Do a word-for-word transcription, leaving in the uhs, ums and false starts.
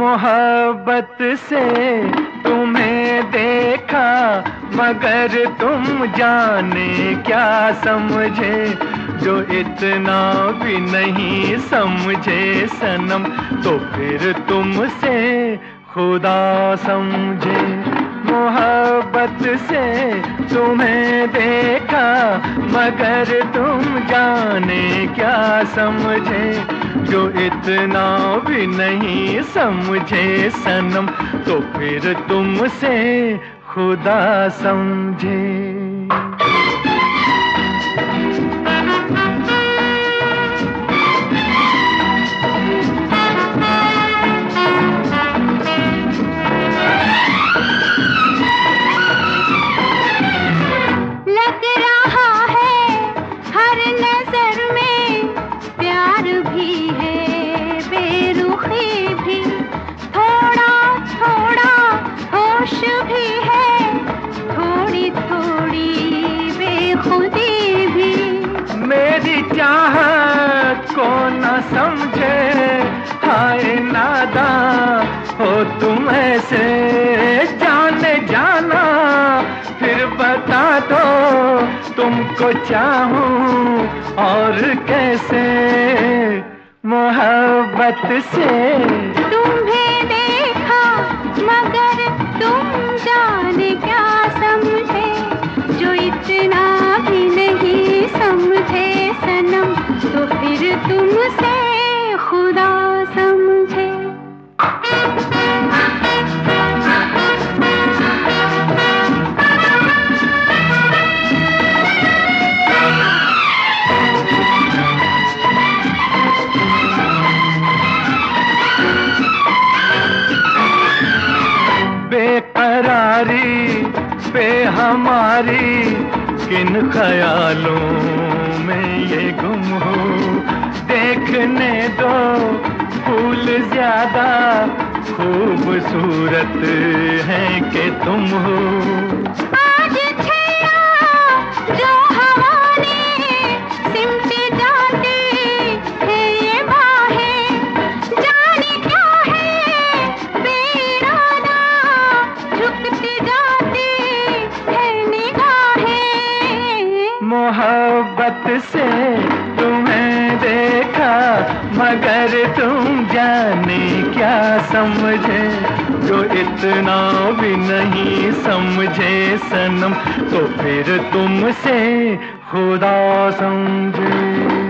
मोहब्बत से तुम्हें देखा मगर तुम जाने क्या समझे, जो इतना भी नहीं समझे सनम तो फिर तुमसे खुदा समझे। मोहब्बत से तुम्हें देखा मगर तुम जाने क्या समझे, जो इतना भी नहीं समझे सनम तो फिर तुमसे खुदा समझे। मेरी चाहत को न समझे, हाय नादां हो तुम ऐसे, जाने जाना फिर बता दो तुमको चाहूं और कैसे। मोहब्बत से तुम्हें देखा मगर तुम जाने क्या समझे, जो इतना भी नहीं समझे सनम तो फिर तुमसे खुदा समझे। बेकरारी पे हमारी किन ख्यालों में ये गुम हो, देखने दो फूल ज्यादा खूबसूरत हैं कि तुम हो। आज छेड़ा जो हवा ने सिमटे जाती है ये बाहें, जाने क्या है बेइरादा झुकती जाती है निगाहें। मोहब्बत से तुम्हें देखा मगर तुम जाने क्या समझे, जो इतना भी नहीं समझे सनम तो फिर तुमसे खुदा समझे।